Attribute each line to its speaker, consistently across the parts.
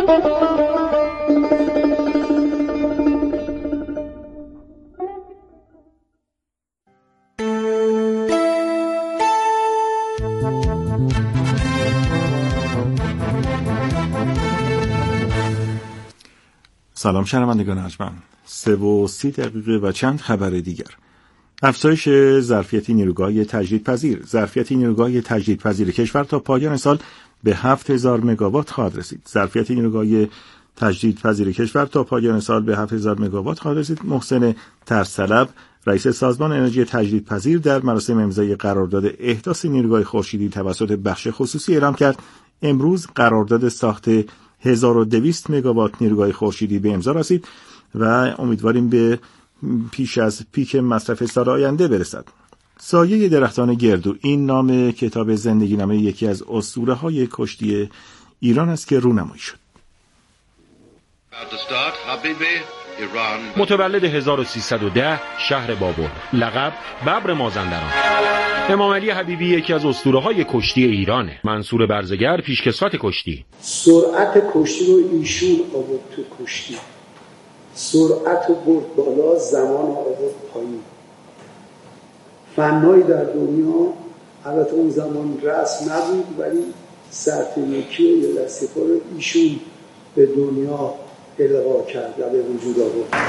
Speaker 1: سلام شنوندگان ارجمند. 3:30 و چند خبر دیگر. افزایش ظرفیت نیروگاه تجدیدپذیر. ظرفیت نیروگاه تجدیدپذیر کشور تا پایان سال به 7000 مگاوات خواهد رسید. ظرفیت نیروگاه تجدیدپذیر کشور تا پایان سال به 7000 مگاوات خواهد رسید. محسن ترسطلب، رئیس سازمان انرژی تجدیدپذیر، در مراسم امضای قرارداد احداث نیروگاه خورشیدی توسط بخش خصوصی اعلام کرد امروز قرارداد ساخت 1200 مگاوات نیروگاه خورشیدی به امضا رسید و امیدواریم به پیش از پیک مصرف سال آینده برسد. سایه درختان گردو، این نام کتاب زندگی نامه یکی از اسطوره‌های کشتی ایران است که رونمایی شد.
Speaker 2: متولد 1310 شهر بابل، لقب ببر مازندران. امام علی حبیبی یکی از اسطوره‌های کشتی ایرانه. منصور برزگر پیشکسوت کشتی.
Speaker 3: سرعت کشتی رو ایشون آورد تو کشتی. سرعت رو برد بالا، زمان رو آورد پایین. فنایی در دنیا البته اون زمان رسم نبود، ولی سرتنیکی یا دستی‌پا رو ایشون به دنیا القا کرد و به وجود آورد.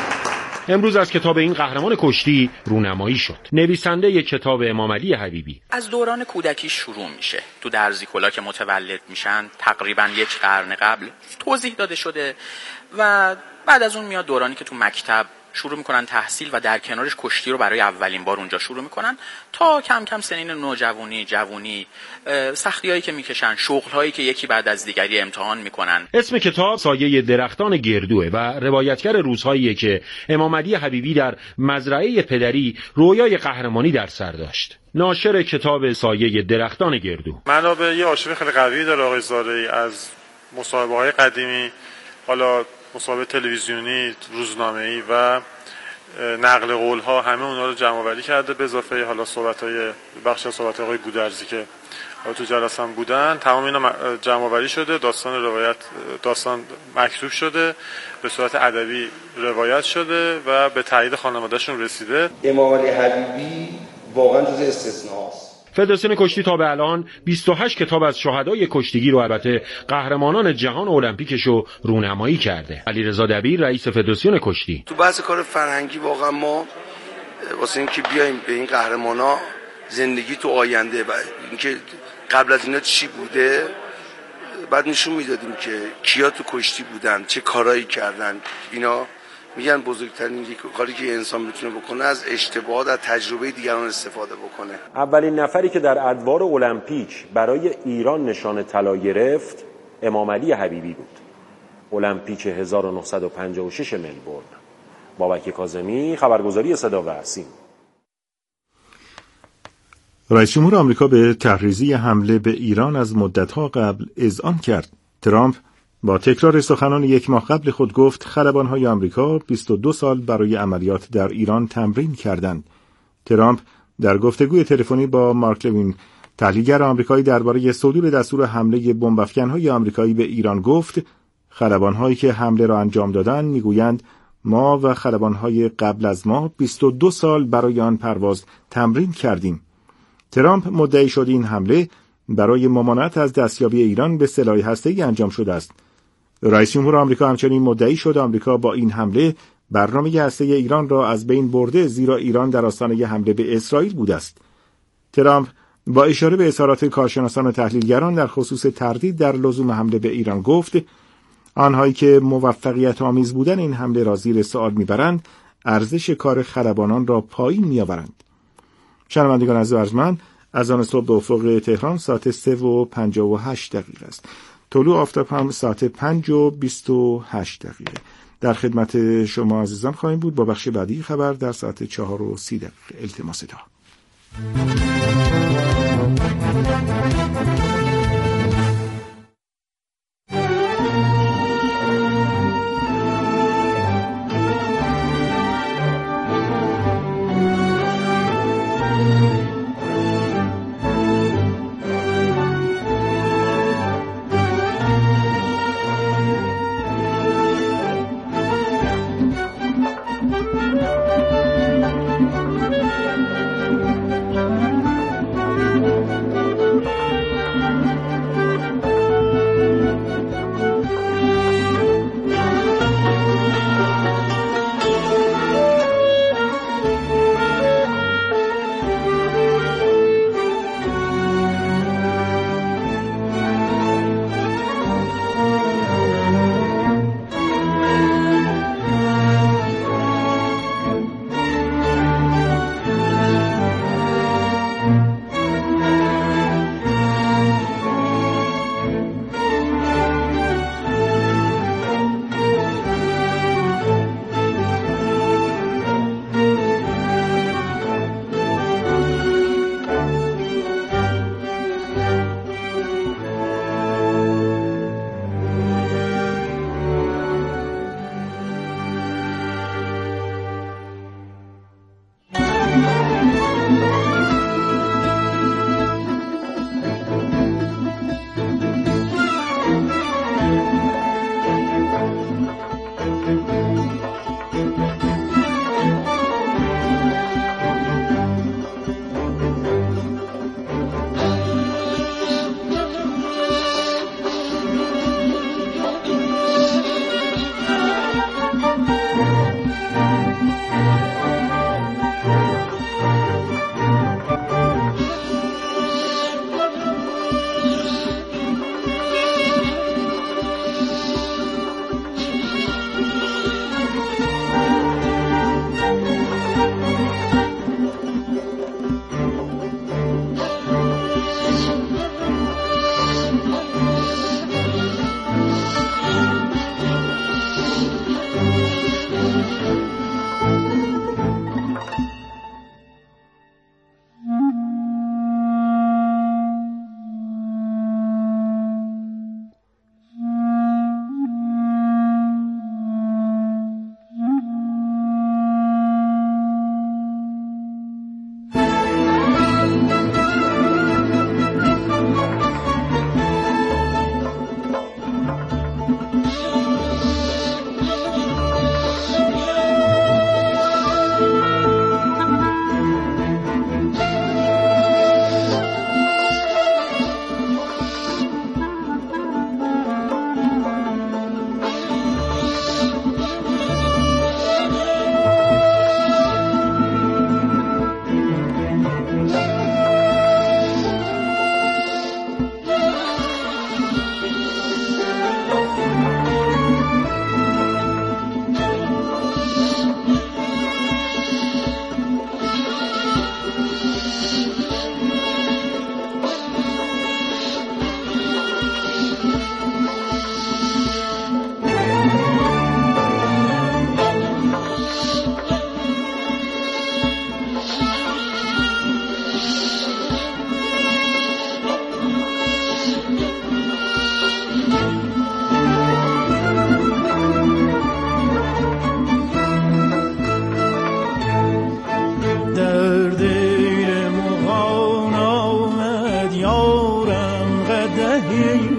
Speaker 2: امروز از کتاب این قهرمان کشتی رونمایی شد. نویسنده یک کتاب امام علی حبیبی
Speaker 4: از دوران کودکی شروع میشه. تو درزیکولا که متولد میشن تقریبا 1 قرن قبل توضیح داده شده و بعد از اون میاد دورانی که تو مکتب شروع میکنن تحصیل و در کنارش کشتی رو برای اولین بار اونجا شروع میکنن تا کم کم سنین نوجوانی، جوانی، سختی‌هایی که میکشن، شغل‌هایی که یکی بعد از دیگری امتحان میکنن.
Speaker 2: اسم کتاب سایه درختان گردوه و روایتگر روزهاییه که امام علی حبیبی در مزرعه پدری رویای قهرمانی در سر داشت. ناشر کتاب سایه درختان گردو
Speaker 5: منابع یه آرشیو خیلی قوی داره آقای زارعی، از مصاحبه‌های قدیمی، حالا مصاحبه تلویزیونی، روزنامه‌ای و نقل قول‌ها، همه اونا رو جمع آوری کرده به اضافه حالا صحبت‌های بخش از صحبت‌های آقای گودرزی که تو جلسه هم بودن. تمام اینا جمع آوری شده، داستان مکتوب شده، به صورت ادبی روایت شده و به تایید خانواده‌شون رسیده.
Speaker 3: امام علی حبیبی واقعا جز استثناست.
Speaker 2: فدراسیون کشتی تا به الان 28 کتاب از شهدای کشتیگیر و البته قهرمانان جهان المپیکش رو رونمایی کرده. علیرضا دبیر، رئیس فدراسیون کشتی:
Speaker 6: تو بحث کار فرهنگی واقعا ما واسه اینکه بیایم به این قهرمانا زندگی تو آینده و اینکه قبل از اینا چی بوده بعد نشون میدادیم که کیا تو کشتی بودن، چه کارایی کردن. اینا میگن بزرگترین کاری که انسان میتونه بکنه از اشتباهات، از تجربه دیگران استفاده بکنه.
Speaker 7: اولین نفری که در ادوار المپیک برای ایران نشان طلا گرفت امام علی حبیبی بود. المپیک 1956 ملبورن. بابک کاظمی، خبرگزاری صدا و سیم.
Speaker 1: رئیس جمهور آمریکا به تحریزی حمله به ایران از مدت‌ها قبل اذعان کرد. ترامپ با تکرار سخنان 1 ماه قبل خود گفت خلبان‌های آمریکا 22 سال برای عملیات در ایران تمرین کردند. ترامپ در گفتگوی تلفنی با مارک لوین، تحلیلگر آمریکایی، درباره صدور دستور حمله بمب‌افکن‌های آمریکایی به ایران گفت خلبان‌هایی که حمله را انجام دادند میگویند ما و خلبان‌های قبل از ما 22 سال برای آن پرواز تمرین کردیم. ترامپ مدعی شد این حمله برای ممانعت از دستیابی ایران به سلاح هسته‌ای انجام شده است. رئیس جمهور آمریکا همچنین مدعی شد آمریکا با این حمله برنامه هسته‌ای ایران را از بین برده، زیرا ایران در آستانه حمله به اسرائیل بوده است. ترامپ با اشاره به اظهارات کارشناسان و تحلیلگران در خصوص تردید در لزوم حمله به ایران گفت آنهایی که موفقیت آمیز بودن این حمله را زیر سوال میبرند ارزش کار خلبانان را پایین میآورند. شنوندگان عزیز و ارجمند، از آن صبح به افق تهران ساعت 3:58 است. طلوع آفتاب هم ساعت 5:28. در خدمت شما عزیزان خواهیم بود با بخش بعدی خبر در ساعت 4:30. التماس تا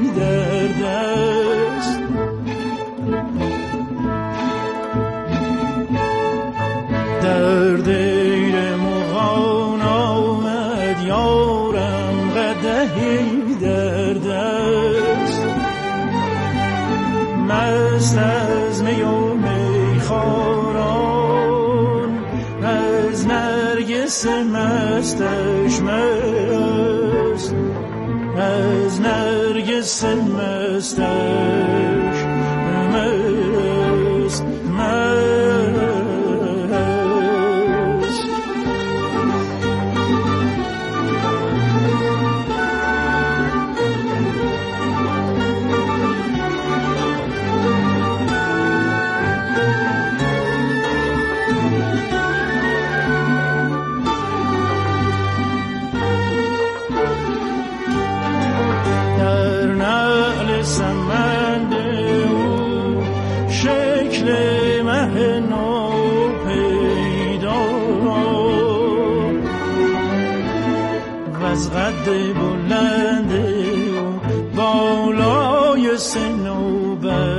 Speaker 8: در دست. در دیر مغان آمد یارم قدحی در دست. مست از می و میخواران از نرگس مستش مست، از نرگس مستش مست مست. از قد بلند و بالای سن و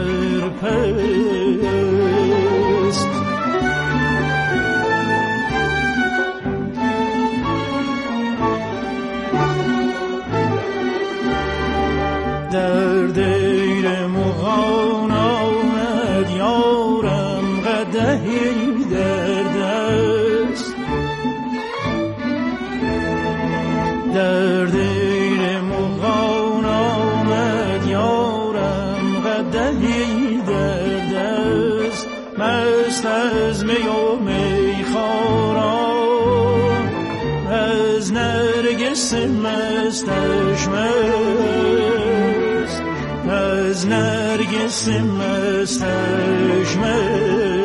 Speaker 8: برپست. در دیر مغان آمد یارم قدحی در دست. در دیر مغان آمد یارم قدحی در دست. مست از می و میخواران از نرگس مستش مست، از نرگس مستش مست.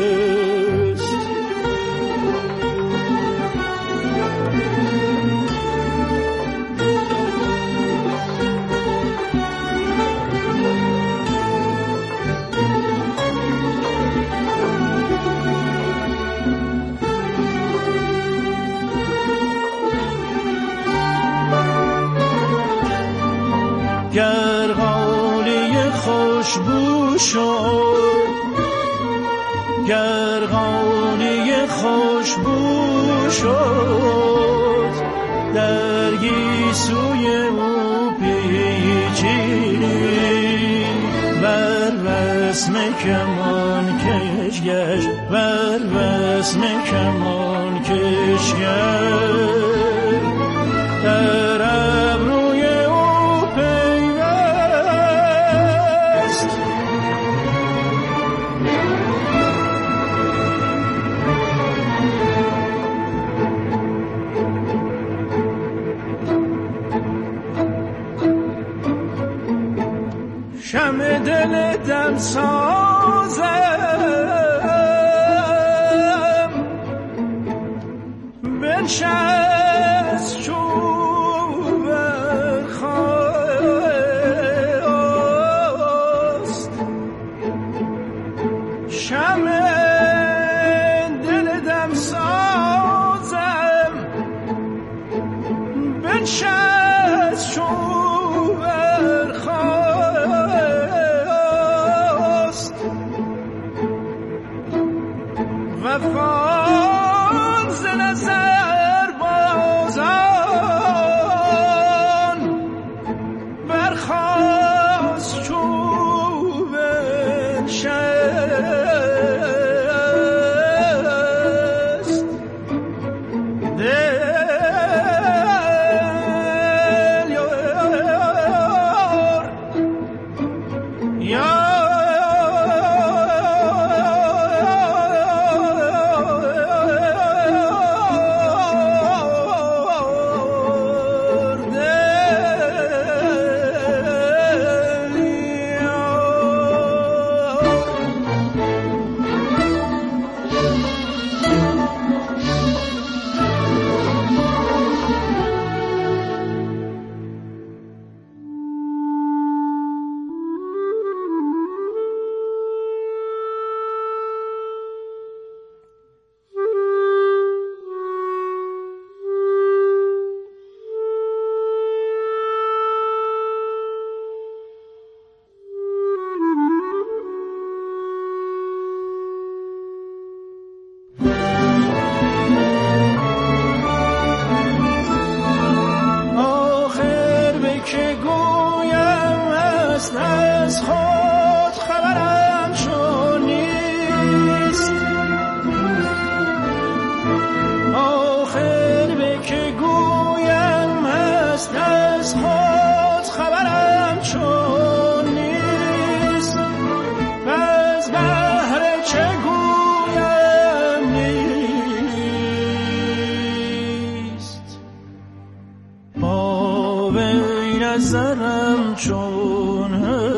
Speaker 8: گر غالیه خوشبو شد، گر غالیه خوشبو شد، در گیسوی او پیچید، بر رسم کمان کش گشت، بر رسم کمان کش گشت. در ابروی شمع دل دم سازم، بنشست چوب برخاست. شمع دل دم سازم، بنشست چوب برخاست. وفا ز نظر از خود خبرم چون نیست، آخر به که گویم هست از خود خبرم چون نیست، از بهر چه گویم نیست، با وی نظرم چون هست.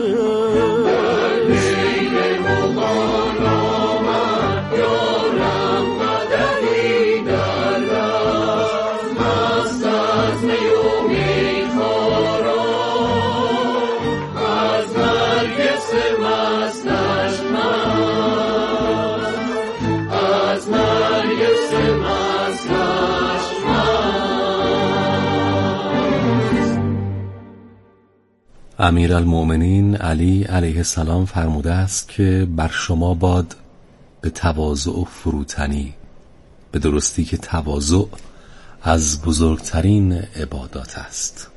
Speaker 9: امیرالمؤمنین علی علیه السلام فرموده است که بر شما باد به تواضع و فروتنی، به درستی که تواضع از بزرگترین عبادات است.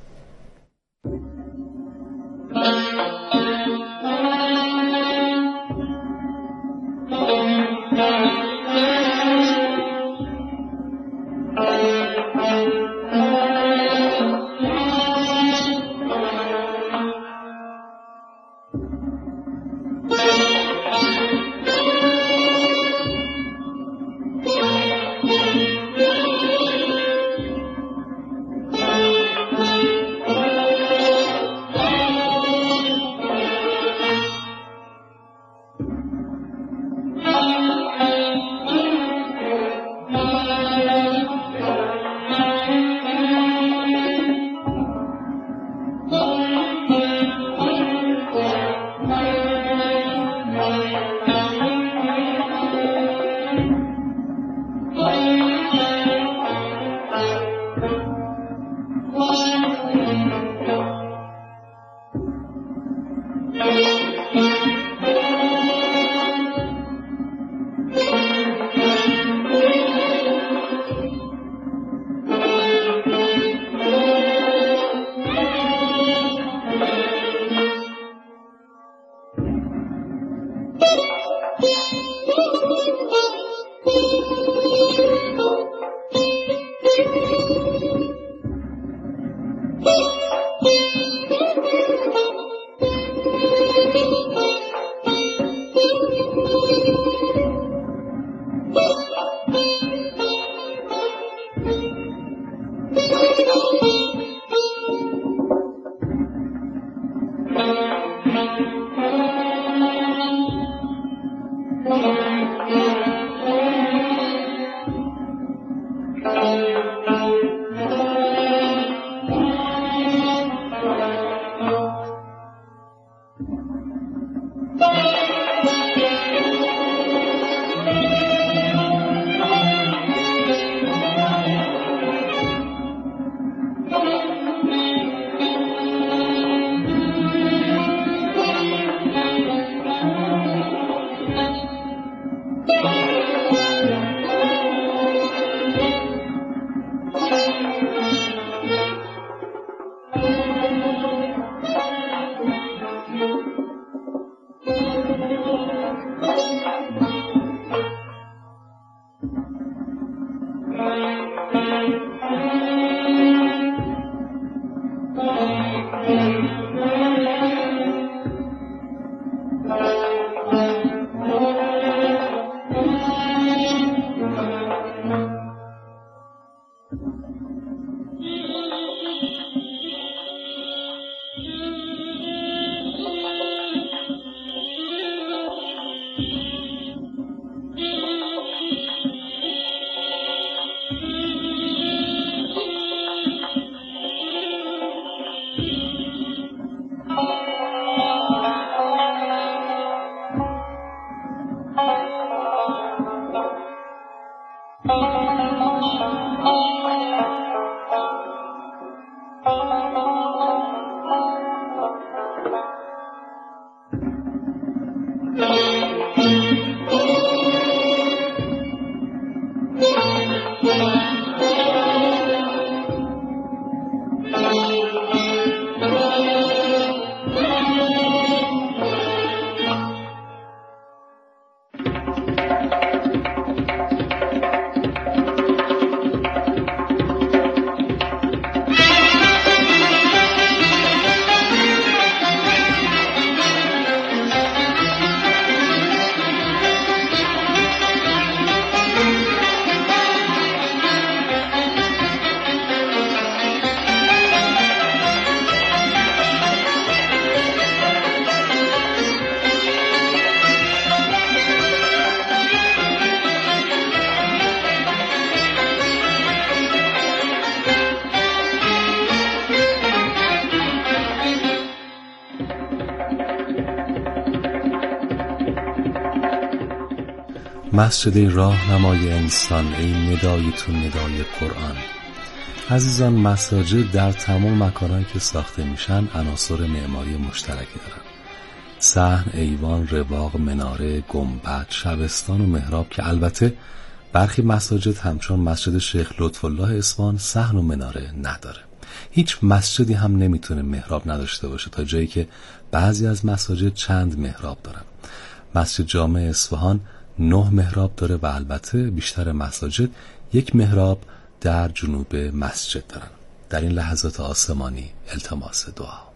Speaker 9: مسجد راهنمای انسان، ای ندای تو ندای قرآن. عزیزان، مساجد در تمام مکانهایی که ساخته میشن عناصر معماری مشترکی دارن. صحن، ایوان، رواق، مناره، گنبد، شبستان و محراب که البته برخی مساجد همچون مسجد شیخ لطف‌الله اصفهان صحن و مناره نداره. هیچ مسجدی هم نمیتونه محراب نداشته باشه، تا جایی که بعضی از مساجد چند محراب دارن. مسجد جامع اصفهان 9 محراب داره و البته بیشتر مساجد 1 محراب در جنوب مسجد دارن. در این لحظات آسمانی التماس دعا.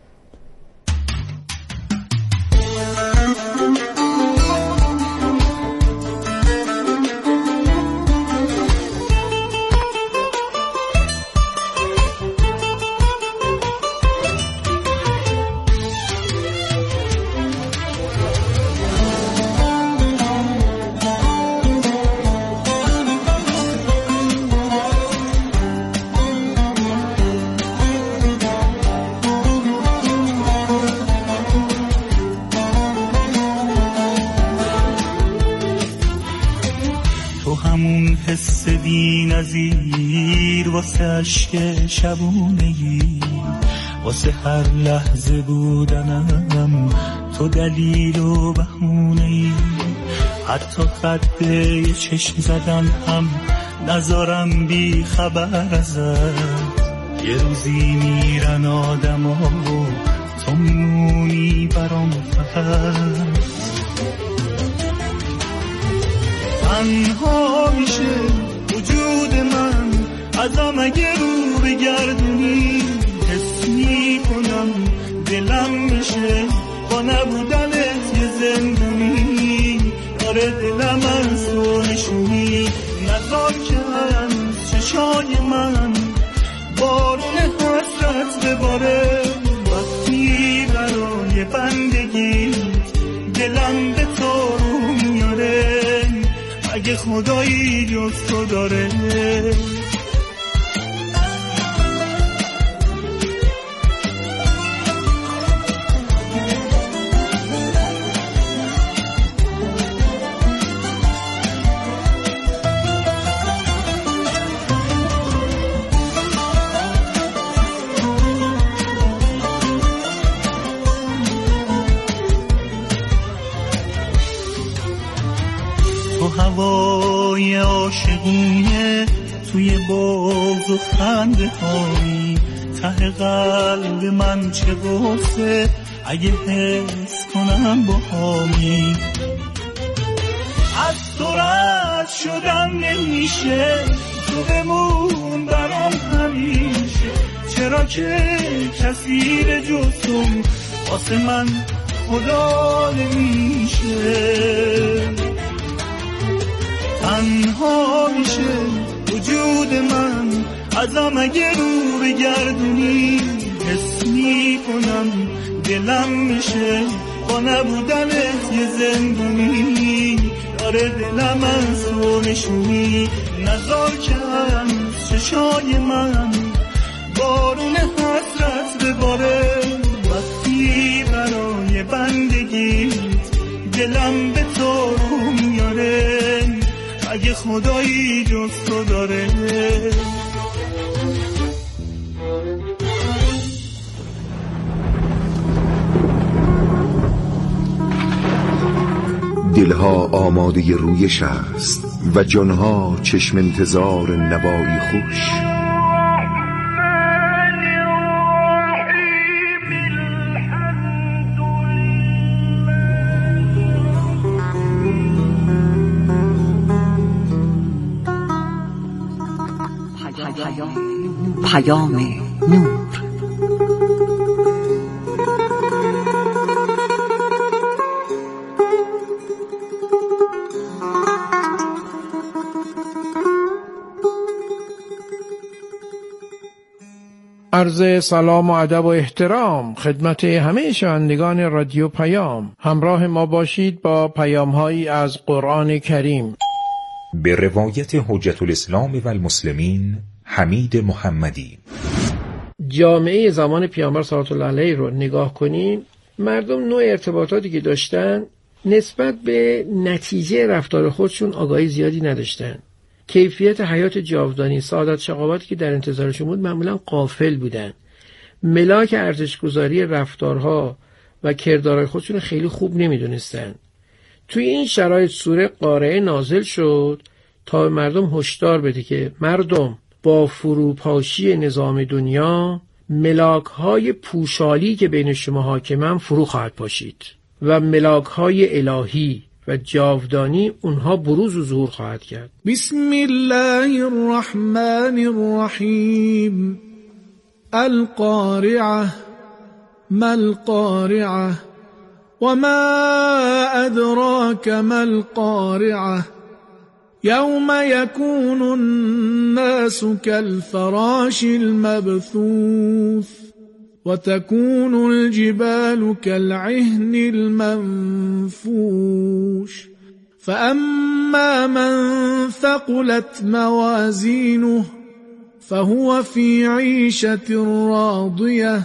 Speaker 8: حس بی نظیر واسه عشق شبونگی، واسه هر لحظه بودنم تو دلیل و بهونه‌ای. حتی خط یه چشم زدن هم نذارم بی خبر ازت. یه روزی میرن آدم ها و تو میمونی برام فقط. تنها میشه وجود من ازم اگه رو بگردونی. حس میکنم دلم میشه با نبودنت یه زندونی. آره دلم از تو نشونی، نذار که از چشای من بارون حسرت بباره. وقتی برای بندگی دلم به تو رو میاره، اگه خدایی جز تو داره. هوای عاشقونه توی باز و خنده هایی، ته قلب من چه غصه اگه حس کنم با هامی. از تو رد شدم نمیشه، تو بمون برام همیشه. چرا که کسی به جز تو واسه من خدا نمیشه. تنها میشه وجود من ازم اگه رو بگردونی. حس میکنم دلم میشه با نبودنت یه زندونی. آره دلم از تو نشونی، نذار که از چشای من بارون حسرت بباره. وقتی برای بندگیت دلم به تو رو میاره، اگه خدایی جز تو داره.
Speaker 10: دلها آماده رویش است و جانها چشم انتظار نوایی خوش.
Speaker 11: پیام نور.
Speaker 12: عرض سلام و ادب و احترام خدمت همه شنوندگان رادیو پیام. همراه ما باشید با پیام‌هایی از قرآن کریم.
Speaker 13: به روایت حجت الاسلام و المسلمین حمید محمدی.
Speaker 12: جامعه زمان پیامبر صلی الله علیه رو نگاه کنیم، مردم نوع ارتباطاتی که داشتن نسبت به نتیجه رفتار خودشون آگاهی زیادی نداشتن. کیفیت حیات جاودانی، سعادت شقاوتی که در انتظارشون بود معمولا غافل بودن. ملاک ارزش‌گذاری رفتارها و کردارهای خودشون خیلی خوب نمیدونستن. توی این شرایط سوره قارعه نازل شد تا به مردم هشدار بده که مردم با فروپاشی نظام دنیا ملاک‌های پوشالی که بین شما حاکمن فرو خواهد پاشید و ملاک‌های الهی و جاودانی اونها بروز و ظهور خواهد کرد.
Speaker 8: بسم الله الرحمن الرحیم. القارعه ما القارعه وما ادراک ما القارعه يوم يكون الناس كالفراش المبثوث وتكون الجبال كالعهن المنفوش فأما من ثقلت موازينه فهو في عيشة راضية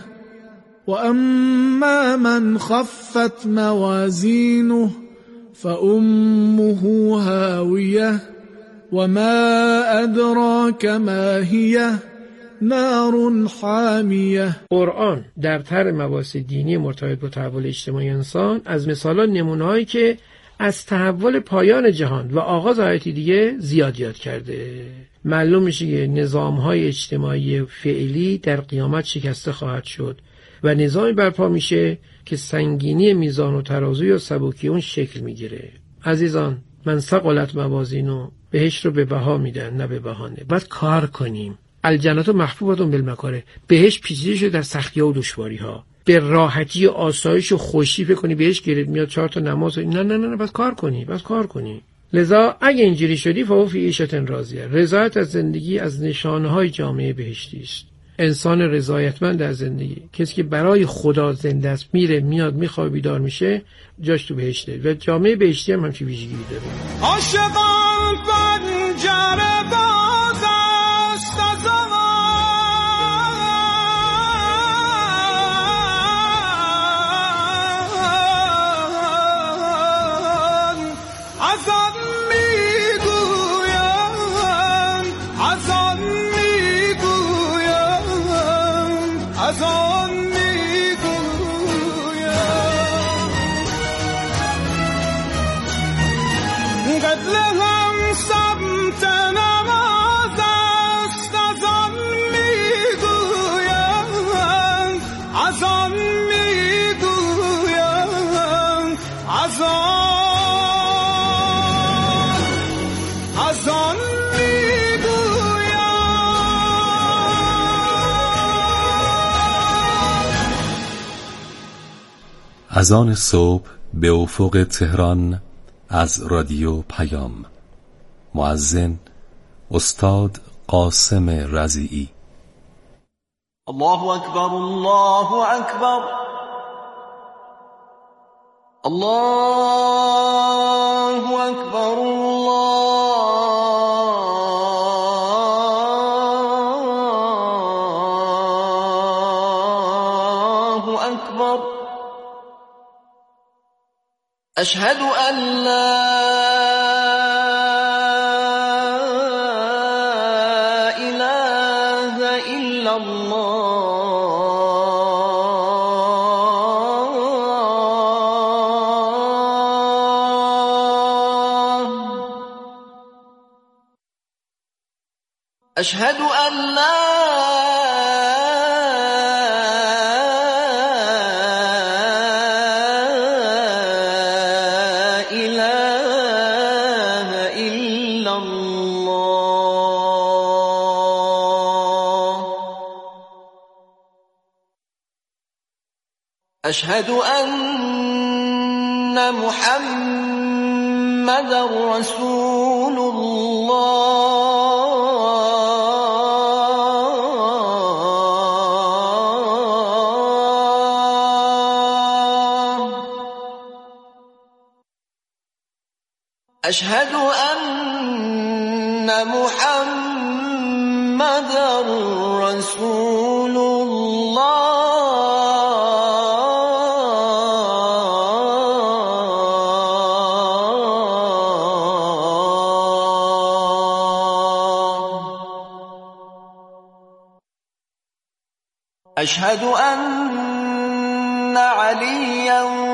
Speaker 8: وأما من خفت موازينه فأمه هاوية وما أدراك ما هي نار حامیه.
Speaker 12: قرآن در طرح مباحث دینی مرتبط با تحول اجتماعی انسان از مثالان نمونه‌هایی که از تحول پایان جهان و آغاز آیاتی دیگه زیاد یاد کرده. معلوم میشه که نظام‌های اجتماعی فعلی در قیامت شکسته خواهد شد و نظامی برپا میشه که سنگینی میزان و ترازوی و سبکی اون شکل میگیره. عزیزان، من ثقلت موازینو بهشت رو به بها میدن نه به بهانه. باید کار کنیم. الجنت محفوظة بالمکاره. بهشت پیچیده شده در سختی‌ها و دشواری‌ها. به راحتی و آسایش و خوشی فکر کنی بهشت گیرت میاد 4 تا نماز. نه باید کار کنی. لذا اگه اینجوری شدی فهو فی عیشة راضیه. رضایت از زندگی از نشانه‌های جامعه بهشتی است. انسان رضایتمند از زندگی، کسی که برای خدا زنده است، میره میاد میخوابه بیدار میشه، جاش تو بهشته. و جامعه بهشتی هم همچین ویژگی داره.
Speaker 8: عاشقان پنجره باز است از آن میگویم از آن قتل هم سمت نماز است از آن میگویم از آن میگویم از آن
Speaker 9: اذان صبح به افق تهران از رادیو پیام. مؤذن استاد قاسم رضیعی.
Speaker 14: الله اکبر الله اکبر الله اکبر الله اکبر. اشهد ان لا اله الا الله. اشهد ان لا أشهد أن محمد رسول الله. أشهد أن محمد رسول الله. اشهد ان علیا